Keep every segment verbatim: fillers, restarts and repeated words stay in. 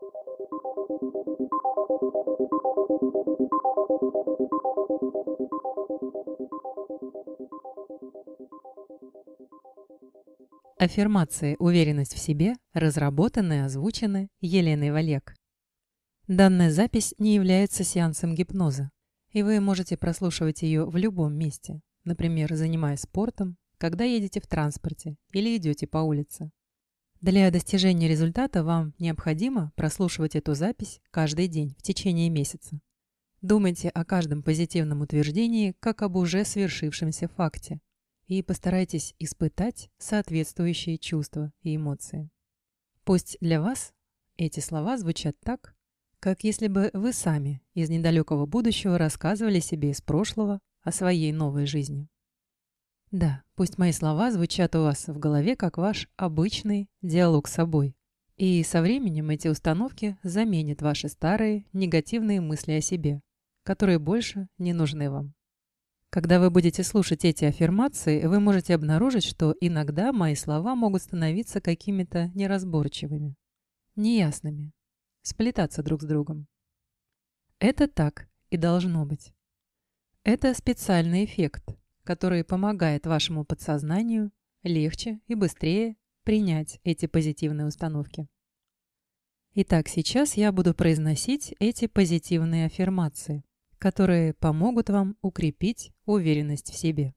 Аффирмации «Уверенность в себе» разработаны и озвучены Еленой Валек. Данная запись не является сеансом гипноза, и вы можете прослушивать ее в любом месте, например, занимаясь спортом, когда едете в транспорте или идете по улице. Для достижения результата вам необходимо прослушивать эту запись каждый день в течение месяца. Думайте о каждом позитивном утверждении как об уже свершившемся факте и постарайтесь испытать соответствующие чувства и эмоции. Пусть для вас эти слова звучат так, как если бы вы сами из недалекого будущего рассказывали себе из прошлого о своей новой жизни. Да, пусть мои слова звучат у вас в голове как ваш обычный диалог с собой, и со временем эти установки заменят ваши старые негативные мысли о себе, которые больше не нужны вам. Когда вы будете слушать эти аффирмации, вы можете обнаружить, что иногда мои слова могут становиться какими-то неразборчивыми, неясными, сплетаться друг с другом. Это так и должно быть. Это специальный эффект, который помогает вашему подсознанию легче и быстрее принять эти позитивные установки. Итак, сейчас я буду произносить эти позитивные аффирмации, которые помогут вам укрепить уверенность в себе.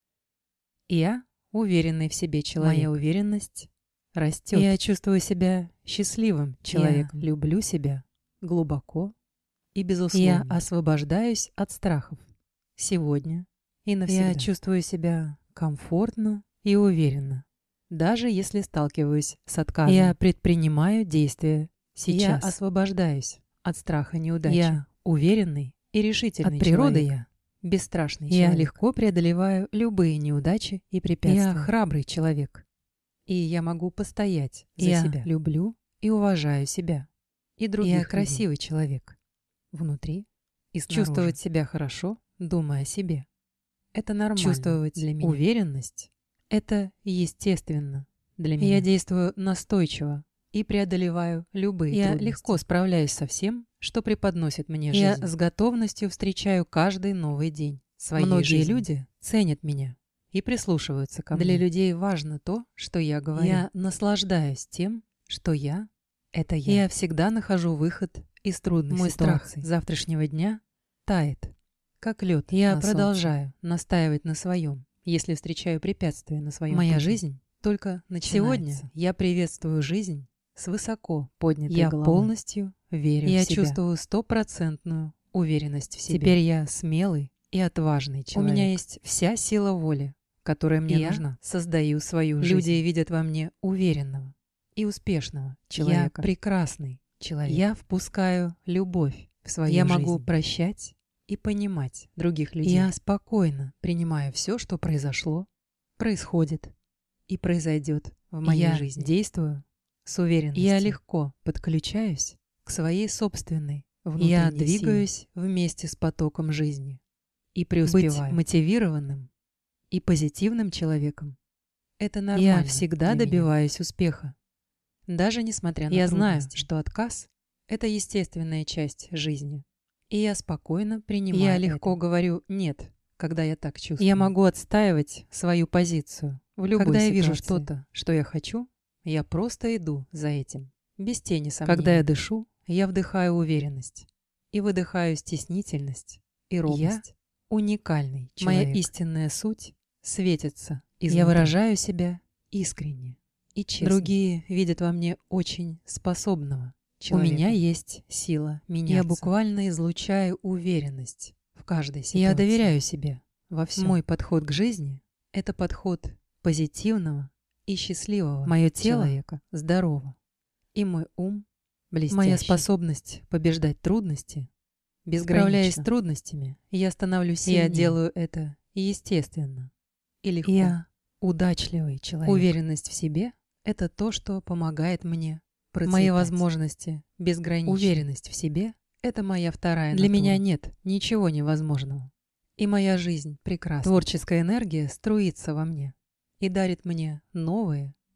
Я уверенный в себе человек. Моя уверенность растет. Я чувствую себя счастливым человеком. Я люблю себя глубоко и безусловно. Я освобождаюсь от страхов сегодня и навсегда. Я чувствую себя комфортно и уверенно, даже если сталкиваюсь с отказом. Я предпринимаю действия сейчас. Я освобождаюсь от страха неудачи. Я уверенный и решительный От природы человек. Я бесстрашный я человек. Я легко преодолеваю любые неудачи и препятствия. Я храбрый человек. И я могу постоять за я себя. Я люблю и уважаю себя. И других Я людей. Красивый человек. Внутри и снаружи. Чувствовать себя хорошо, думая о себе. Это нормально. Чувствовать для меня. Уверенность – это естественно для меня. Я действую настойчиво и преодолеваю любые я трудности. Я легко справляюсь со всем, что преподносит мне жизнь. Я с готовностью встречаю каждый новый день своей Многие жизни. Люди ценят меня и прислушиваются ко мне. Для людей важно то, что я говорю. Я наслаждаюсь тем, что я – это я. Я всегда нахожу выход из трудных Мой ситуаций. Страх завтрашнего дня тает, как лед. Я на продолжаю солнце. Настаивать на своем, если встречаю препятствия на своем Моя пути. Жизнь только начинается. Сегодня я приветствую жизнь с высоко поднятой я головой. Я полностью верю я в себя. Я чувствую стопроцентную уверенность в себе. Теперь я смелый и отважный человек. У меня есть вся сила воли, которая мне и нужна. Я создаю свою жизнь. Люди видят во мне уверенного и успешного человека. Я прекрасный человек. Я впускаю любовь в свою я жизнь. Я могу прощать и понимать других людей. Я спокойно принимаю все, что произошло, происходит и произойдет в моей я жизни. Действую с уверенностью. Я легко подключаюсь к своей собственной внутренней Я двигаюсь силе. Вместе с потоком жизни и преуспеваю. Быть мотивированным и позитивным человеком – это нормально. Я всегда добиваюсь меня. Успеха. Даже несмотря на Я трудности. Знаю, что отказ – это естественная часть жизни. И я спокойно принимаю Я легко это. Говорю «нет», когда я так чувствую. Я могу отстаивать свою позицию в любой Когда ситуации. Я вижу что-то, что я хочу, я просто иду за этим, без тени сомнений. Когда я дышу, я вдыхаю уверенность и выдыхаю стеснительность и робость. Я уникальный человек. Моя истинная суть светится изнутри. Я выражаю себя искренне и честно. Другие видят во мне очень способного человека. У меня есть сила меняться. Я буквально излучаю уверенность в каждой ситуации. Я доверяю себе во всем. Мой подход к жизни – это подход позитивного и счастливого Мое тело человека здорово, и мой ум блестящий. Моя способность побеждать трудности безгранична. Справляясь с трудностями, я становлюсь сильнее. Я делаю это естественно и легко. Я удачливый человек. Уверенность в себе – это то, что помогает мне процветать. Мои возможности безграничны. Уверенность в себе – это моя вторая натура. Для меня нет ничего невозможного. И моя жизнь прекрасна. Творческая энергия струится во мне и дарит мне новые,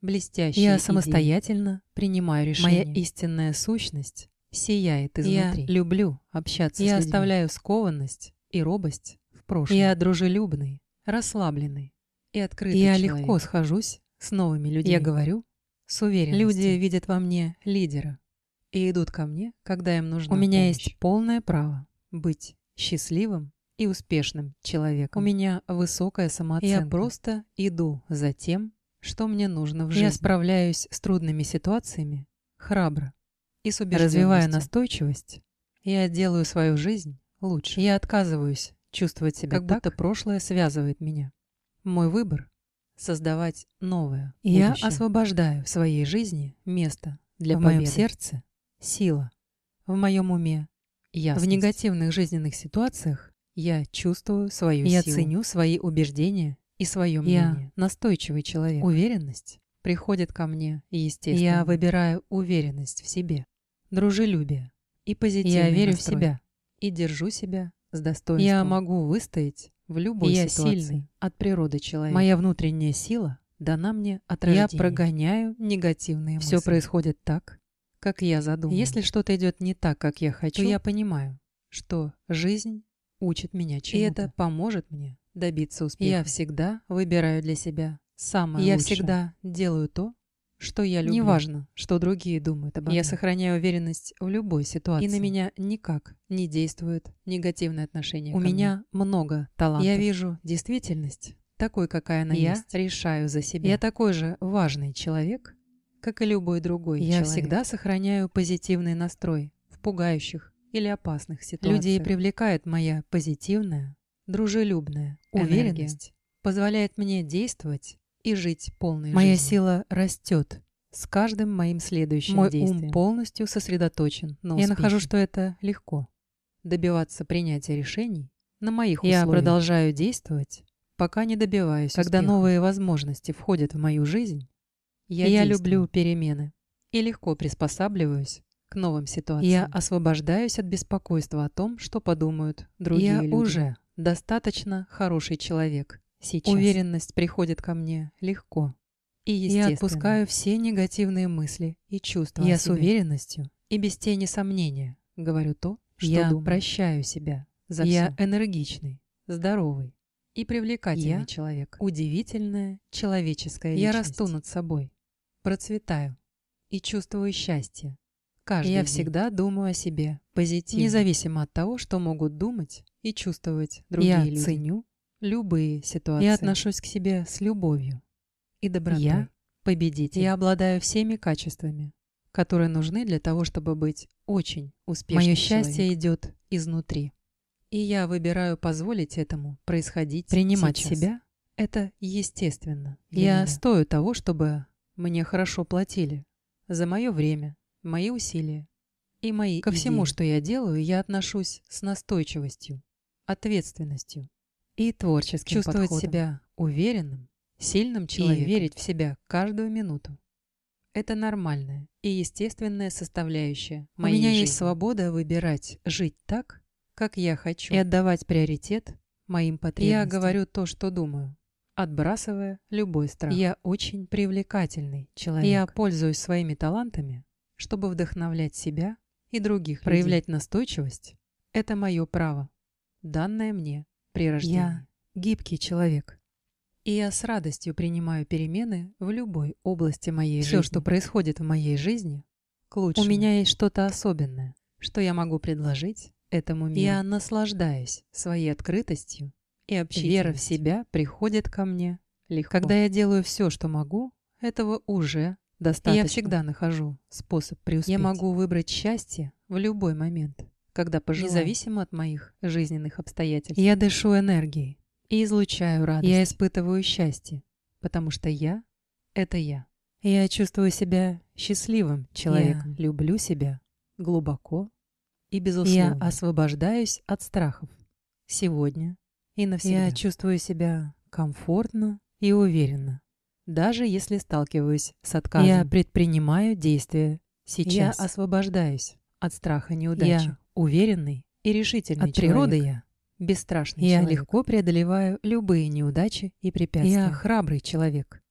блестящие Я идеи. самостоятельно принимаю решения. Моя истинная сущность сияет изнутри. Я люблю общаться Я с людьми. оставляю скованность и робость в прошлом. Я дружелюбный, расслабленный и открытый Я человек. легко схожусь с новыми людьми. Я говорю с уверенностью. Люди видят во мне лидера и идут ко мне, когда им нужна У меня помощь. есть полное право быть счастливым и успешным человеком. У меня высокая самооценка. Я просто иду за тем, что мне нужно в жизни. Я справляюсь с трудными ситуациями храбро и с убежденностью. Развивая настойчивость, я делаю свою жизнь лучше. Я отказываюсь чувствовать себя как так, будто прошлое связывает меня. Мой выбор — создавать новое Я будущее. освобождаю в своей жизни место для В победы. моем сердце сила, в моем уме ясность. В негативных жизненных ситуациях я чувствую свою Я силу. ценю свои убеждения и свое Я мнение. Настойчивый человек. Уверенность приходит ко мне естественно. Я выбираю уверенность в себе, дружелюбие и позитивный Я верю в настрой. себя. И держу себя с достоинством. Я могу выстоять в любой Я ситуации. сильный. От природы человек. Моя внутренняя сила дана мне от рождения. Я прогоняю негативные мысли. Все происходит так, как я задумал. Если что-то идет не так, как я хочу, то я понимаю, что жизнь учит меня чему-то. И это поможет мне добиться успеха. Я всегда выбираю для себя самое Я лучшее. всегда делаю то, что я люблю. Неважно, что другие думают обо мне. Я сохраняю уверенность в любой ситуации. И на меня никак не действует негативное отношение У ко меня мне. много талантов. Я вижу действительность такой, какая она Я есть. решаю за себя. Я такой же важный человек, как и любой другой Я человек. всегда сохраняю позитивный настрой в пугающих или опасных ситуациях. Людей привлекает моя позитивная, дружелюбная уверенность, позволяет мне действовать и жить полной Моя жизнью. сила растет с каждым моим следующим Мой действием. ум полностью сосредоточен на успехе. Я нахожу, что это легко. Добиваться принятия решений на моих Я условиях. продолжаю действовать, пока не добиваюсь Когда успеха. новые возможности входят в мою жизнь, я, Я люблю перемены и легко приспосабливаюсь к новым ситуациям. Я освобождаюсь от беспокойства о том, что подумают другие Я люди. уже достаточно хороший человек. Сейчас. Уверенность приходит ко мне легко и естественно. Я отпускаю все негативные мысли и чувства. Я с уверенностью и без тени сомнения говорю то, что Я думаю. прощаю себя за Я все. энергичный, здоровый и привлекательный Я человек. Удивительная человеческая Я личность. расту над собой, процветаю и чувствую счастье. Каждый Я день. всегда думаю о себе позитивно, независимо от того, что могут думать и чувствовать другие Я люди. ценю любые ситуации. Я отношусь к себе с любовью и добротой. Я победитель. Я обладаю всеми качествами, которые нужны для того, чтобы быть очень успешным. Мое счастье человек. идет изнутри. И я выбираю позволить этому происходить. Принимать сейчас. себя — это естественно. Для я меня. стою того, чтобы мне хорошо платили за мое время, мои усилия и мои Ко всему, идеи. что я делаю, я отношусь с настойчивостью, ответственностью и творческим Чувствовать подходом. себя уверенным, сильным человеком и верить в себя каждую минуту. Это нормальная и естественная составляющая моей У меня жизни. есть свобода выбирать жить так, как я хочу, и отдавать приоритет моим потребностям. Я говорю то, что думаю, отбрасывая любой страх. Я очень привлекательный человек. Я пользуюсь своими талантами, чтобы вдохновлять себя и других Проявлять людей. настойчивость — это мое право, данное мне при рождении. Я гибкий человек. И я с радостью принимаю перемены в любой области моей Всё, жизни. Все, что происходит в моей жизни, к лучшему. У меня есть что-то особенное, что я могу предложить этому миру. Я наслаждаюсь своей открытостью и общительностью. Вера в себя приходит ко мне легко. Когда я делаю все, что могу, этого уже достаточно. Я всегда нахожу способ преуспеть. Я могу выбрать счастье в любой момент, когда пожелаю, независимо от моих жизненных обстоятельств. Я дышу энергией и излучаю радость. Я испытываю счастье, потому что я — это я. Я чувствую себя счастливым человеком. Я люблю себя глубоко и безусловно. Я освобождаюсь от страхов сегодня и навсегда. Я чувствую себя комфортно и уверенно, даже если сталкиваюсь с отказом. Я предпринимаю действия сейчас. Я освобождаюсь от страха неудачи. Я уверенный и решительный От человек. природы я бесстрашный Я человек. легко преодолеваю любые неудачи и препятствия. Я храбрый человек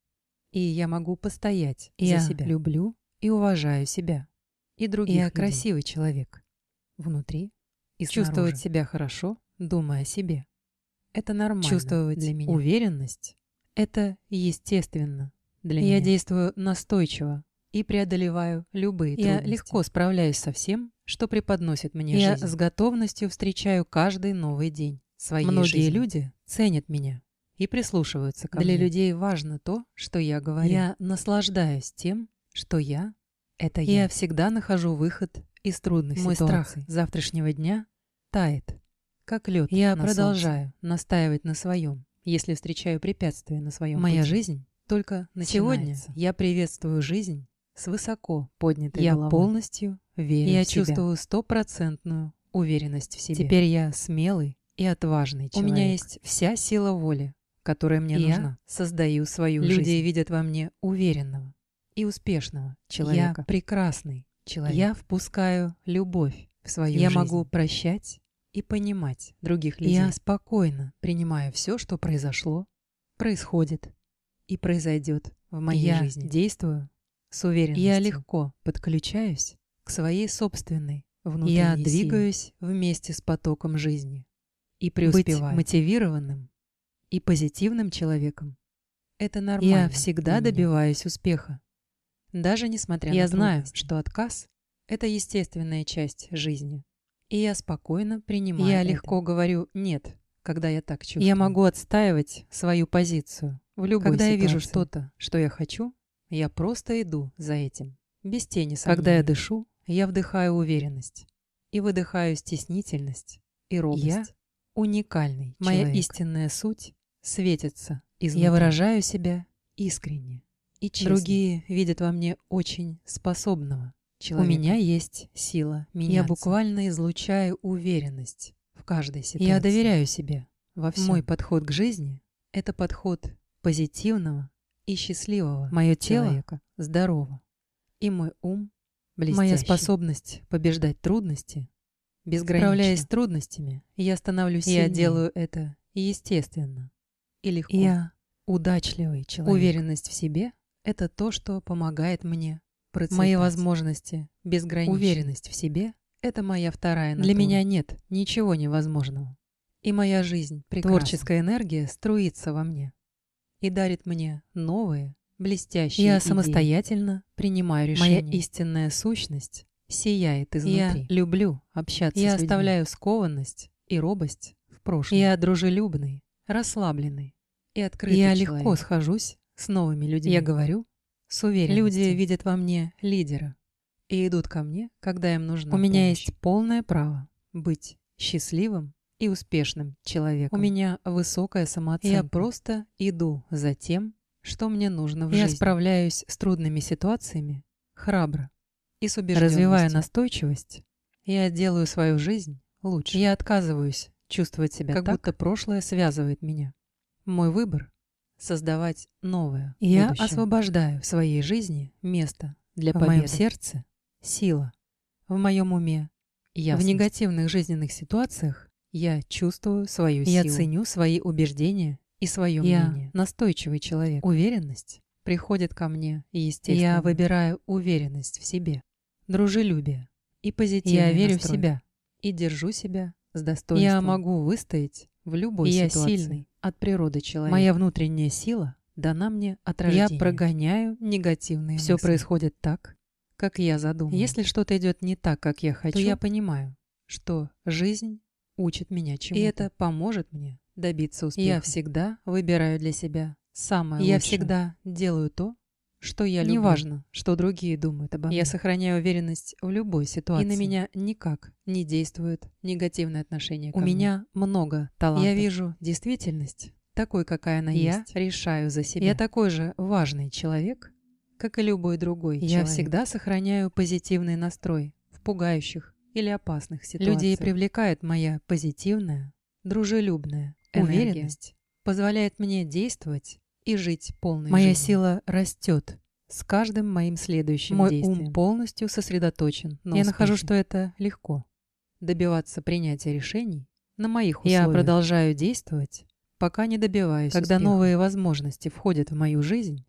И я могу постоять Я за себя. Люблю и уважаю себя. И других Я людей. Красивый человек. Внутри и чувствовать снаружи. себя хорошо, думая о себе. Это нормально Чувствовать для меня. уверенность — это естественно для меня. Я действую настойчиво и преодолеваю любые Я трудности. Легко справляюсь со всем, что преподносит мне Я жизнь. Я с готовностью встречаю каждый новый день своей Многие жизни. люди ценят меня и прислушиваются ко Для мне. Для людей людей важно то, что я говорю. Я наслаждаюсь тем, что я — это я. Я всегда нахожу выход из трудных Мой ситуаций. страх завтрашнего дня тает, как лед. Я на продолжаю солнце. настаивать на своем, если встречаю препятствия на своем Моя пути. жизнь только начинается. Сегодня я приветствую жизнь с высоко поднятой Я головой. полностью верю Я в себя. чувствую стопроцентную уверенность в себе. Теперь я смелый и отважный человек. У меня есть вся сила воли, которая мне Я нужна. Создаю свою Люди жизнь. Люди видят во мне уверенного и успешного человека. Я прекрасный человек. Я впускаю любовь в свою Я жизнь. могу прощать и понимать других людей. Я спокойно принимаю все, что произошло, происходит и произойдет в моей Я жизни. Действую с уверенностью. Я легко подключаюсь к своей собственной внутренней Я силе. двигаюсь вместе с потоком жизни и преуспеваю. Быть мотивированным и позитивным человеком — это нормально. Я всегда для меня. добиваюсь успеха. Даже несмотря Я на знаю, трудности. что отказ — это естественная часть жизни. И я спокойно принимаю Я это. легко говорю «нет», когда я так чувствую. Я могу отстаивать свою позицию в любой Когда ситуации. я вижу что-то, что я хочу, я просто иду за этим, без тени сомнений. Когда я дышу, я вдыхаю уверенность и выдыхаю стеснительность и робость. Я уникальный Моя человек. истинная суть светится изнутри. Я выражаю себя искренне и честно. Другие видят во мне очень способного человека. У меня есть сила меняться. Я буквально излучаю уверенность в каждой ситуации. Я доверяю себе во всем. Мой подход к жизни — это подход позитивного и счастливого Мое тело человека, здорово. И мой ум блестящий. Моя Моя способность побеждать трудности безгранична. Справляясь с трудностями, я становлюсь Я сильнее. делаю это естественно и легко. Я удачливый человек. Уверенность в себе — это то, что помогает мне процветать. Мои возможности безграничны. Уверенность в себе — это моя вторая натура. Для меня нет ничего невозможного. И моя жизнь прекрасна. Творческая энергия струится во мне и дарит мне новые, блестящие Я идеи. самостоятельно принимаю решения. Моя истинная сущность сияет изнутри. Я люблю общаться Я с людьми. Я оставляю скованность и робость в прошлом. Я дружелюбный, расслабленный и открытый Я человек. легко схожусь с новыми людьми. Я говорю с уверенностью. Люди видят во мне лидера и идут ко мне, когда им нужна У меня помощь. есть полное право быть счастливым и успешным человеком. У меня высокая самооценка. Я просто иду за тем, что мне нужно в Я жизни. Я справляюсь с трудными ситуациями храбро и с убежденностью. Развивая настойчивость, я делаю свою жизнь лучше. Я отказываюсь чувствовать себя как так, будто прошлое связывает меня. Мой выбор — создавать новое Я будущее. освобождаю в своей жизни место для В моем победы. В сердце — сила. В моем уме — ясность. В негативных жизненных ситуациях я чувствую свою Я силу. ценю свои убеждения и свое Я мнение. Настойчивый человек. Уверенность приходит ко мне естественно. Я выбираю уверенность в себе, дружелюбие и позитивный Я верю настрой. в себя И держу себя с достоинством. Я могу выстоять в любой Я ситуации. сильный. От природы человека. Моя внутренняя сила дана мне от рождения. Я прогоняю негативные Все мысли. происходит так, как я задумал. Если что-то идет не так, как я хочу, то я понимаю, что жизнь учит меня чему-то. И это поможет мне добиться успеха. Я всегда выбираю для себя самое лучшее. Я всегда делаю то, что я люблю. Неважно, что другие думают обо мне. Я сохраняю уверенность в любой ситуации. И на меня никак не действует негативное отношение ко мне. У меня много талантов. Я вижу действительность такой, какая она Я есть. решаю за себя. Я такой же важный человек, как и любой другой Я человек. всегда сохраняю позитивный настрой в пугающих или опасных ситуациях. Людей привлекает моя позитивная, дружелюбная Энергия. уверенность, позволяет мне действовать и жить полной Моя жизнью. сила растет с каждым моим следующим Мой действием. ум полностью сосредоточен на Я успехе. нахожу, что это легко. Добиваться принятия решений на моих условиях. Я продолжаю действовать, пока не добиваюсь Когда успеха. новые возможности входят в мою жизнь,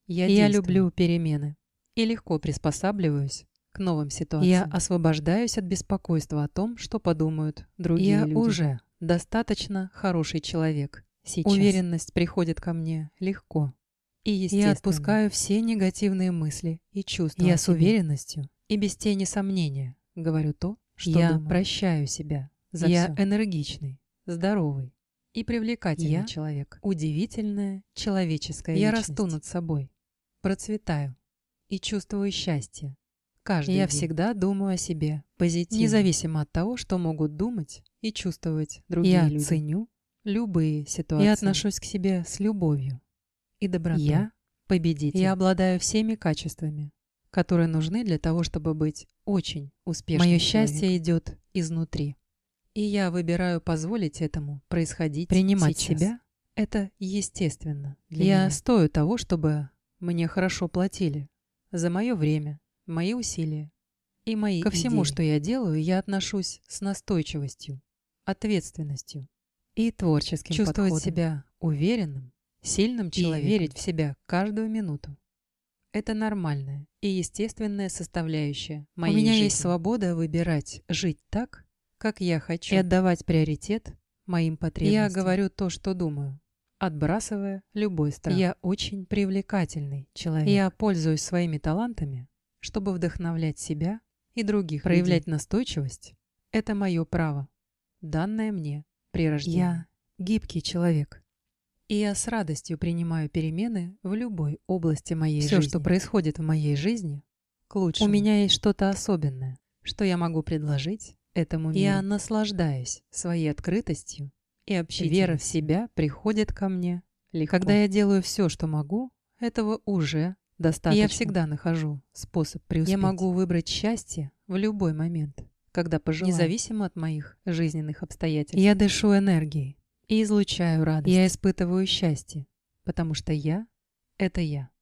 Я, Я действую. люблю перемены и легко приспосабливаюсь к новым ситуациям. Я освобождаюсь от беспокойства о том, что подумают другие Я люди. уже достаточно хороший человек. сейчас. Уверенность приходит ко мне легко и естественно. Я отпускаю все негативные мысли и чувства. Я о с себе. уверенностью И без тени сомнения говорю то, что Я думаю. прощаю себя за Я все. энергичный, здоровый и привлекательный Я человек. Удивительная человеческая Я личность. расту над собой, процветаю и чувствую счастье. Каждый Я день. всегда думаю о себе позитивно, независимо от того, что могут думать и чувствовать другие Я люди. ценю любые ситуации. Я отношусь к себе с любовью и добротой. Я победитель. Я обладаю всеми качествами, которые нужны для того, чтобы быть очень успешным. Мое человеком. счастье идет изнутри. И я выбираю позволить этому происходить Принимать сейчас. себя. Это естественно для Я меня. стою того, чтобы мне хорошо платили за мое время, мои усилия и мои Ко идеи. всему, что я делаю, я отношусь с настойчивостью, ответственностью и творческим Чувствовать подходом. себя уверенным, сильным человеком. верить верить в себя каждую минуту. Это нормальная и естественная составляющая моей У меня жизни. есть свобода выбирать жить так, как я хочу, И и отдавать приоритет моим потребностям. Я говорю то, что думаю, отбрасывая любой страх. Я очень привлекательный человек. Я пользуюсь своими талантами, чтобы вдохновлять себя и других. Проявлять людей. настойчивость – это мое право, данное мне при рождении. Я гибкий человек. И я с радостью принимаю перемены в любой области моей Всё, жизни. что происходит в моей жизни, к лучшему. У меня есть что-то особенное, что я могу предложить этому миру. Я наслаждаюсь своей открытостью и общительностью. Вера в себя приходит ко мне легко. Когда я делаю все, что могу, этого уже достаточно. Я всегда нахожу способ преуспеть. Я могу выбрать счастье в любой момент, когда пожелаю, независимо от моих жизненных обстоятельств. Я дышу энергией и излучаю радость. Я испытываю счастье, потому что я — это я.